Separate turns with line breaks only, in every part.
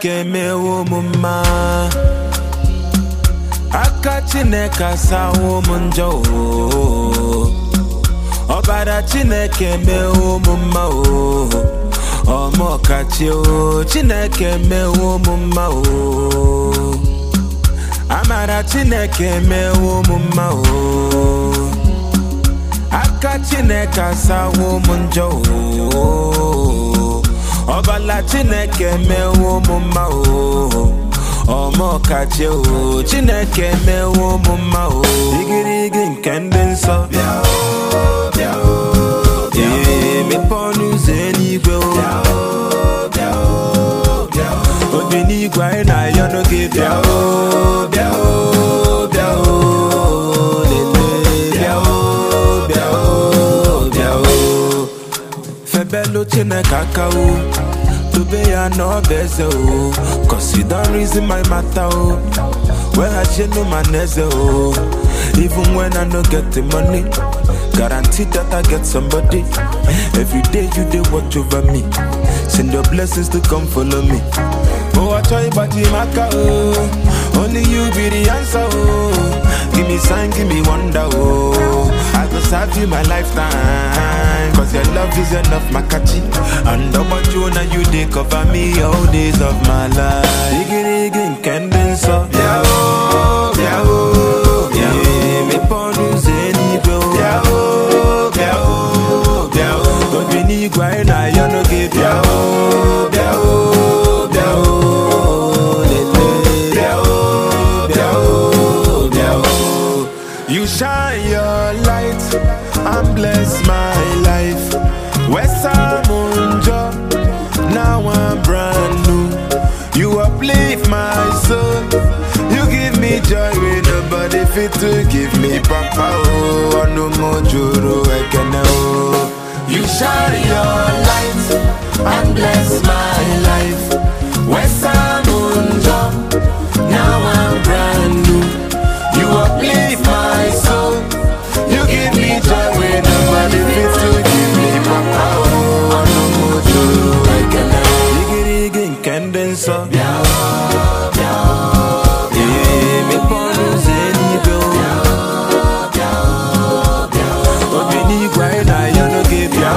Chineke mewo mumma aka Chineke sawo munjo Obara Chineke mewo mumma Omo kachi Chineke mewo mumma Amara Chineke mewo mumma aka Chineke sawo munjo Obala Chineke mewo mumma Omo kachi Chineke mewo mumma Igirigi nkende nso me ponu zenigwe Odinigwe na yo no give ya Febelo Chineke akao Tobe ya no beze o Cause you don't reason my matter o Where has you no maneze o Even when I no get the money Guaranteed that I get somebody Every day you dey watch over me Send your blessings to come follow me Oh I try but you maka oh Only you be the answer oh Give me sign, give me wonder oh I go serve you my lifetime Cause your love is enough makachi And how much you know you dey cover me all days of my life Iggy nkende nso Yeah oh, yeah oh, yeah oh Me ponu zenigwe oh Gwa na yo no give ya You shine your light and bless my life. Wesamunjo, now I'm brand new. You uplift my soul. You give me joy when nobody fit to give me papa. Oh, no more juro I can know. You shine your light and bless my life. Wesamunjo, now I'm brand new. You uplift my soul. You give me joy when nobody fits to give me papa. Oh, no more juru I can know. Iggy nkende nso. Me ponu zenigwe. Odinigwe na yo no give ya.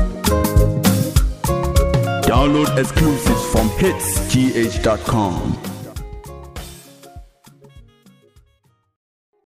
Download exclusives from hitsgh.com.